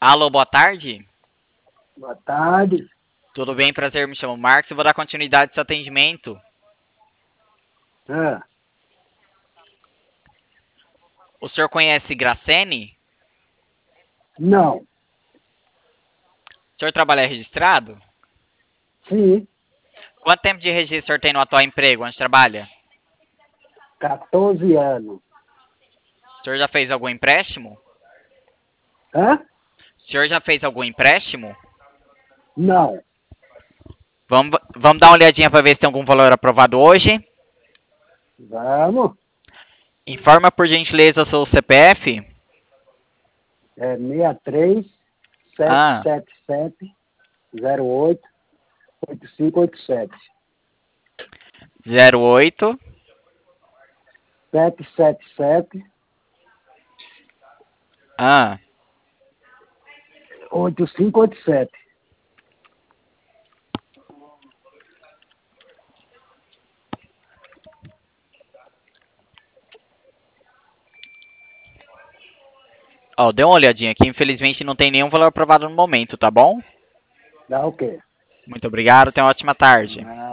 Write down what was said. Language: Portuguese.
Alô, boa tarde. Boa tarde. Tudo bem? Prazer, me chamo Marcos e vou dar continuidade ao seu atendimento. Ah, O senhor conhece Gracene? não. O senhor trabalha registrado? Sim, Quanto tempo de registro o senhor tem no atual emprego onde trabalha? 14 anos. O senhor já fez algum empréstimo? Hã? O senhor já fez algum empréstimo? Não. Vamos dar uma olhadinha para ver se tem algum valor aprovado hoje. Vamos. Informa por gentileza o seu CPF. É 63 Ah, 777 08 8587. 08. 777 Ah, 8587. ó, dê uma olhadinha aqui. Infelizmente não tem nenhum valor aprovado no momento, tá bom? Dá o quê? Muito obrigado, tenha uma ótima tarde.